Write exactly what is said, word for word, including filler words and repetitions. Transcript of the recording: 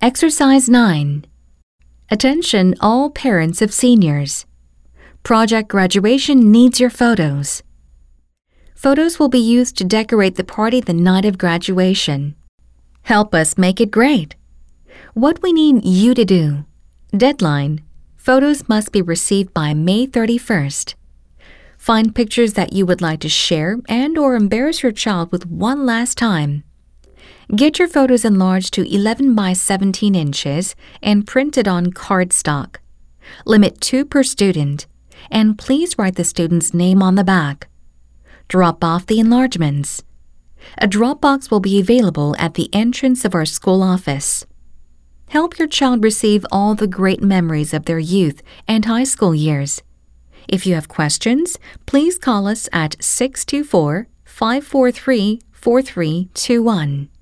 Exercise nine. Attention all parents of seniors. Project graduation needs your photos. Photos will be used to decorate the party the night of graduation. Help us make it great. What we need you to do. Deadline. Photos must be received by May thirty-first. Find pictures that you would like to share and or embarrass your child with one last time. Get your photos enlarged to eleven by seventeen inches and printed on cardstock. Limit two per student, and please write the student's name on the back. Drop off the enlargements. A drop box will be available at the entrance of our school office. Help your child receive all the great memories of their youth and high school years. If you have questions, please call us at six two four, five four three, four three two one.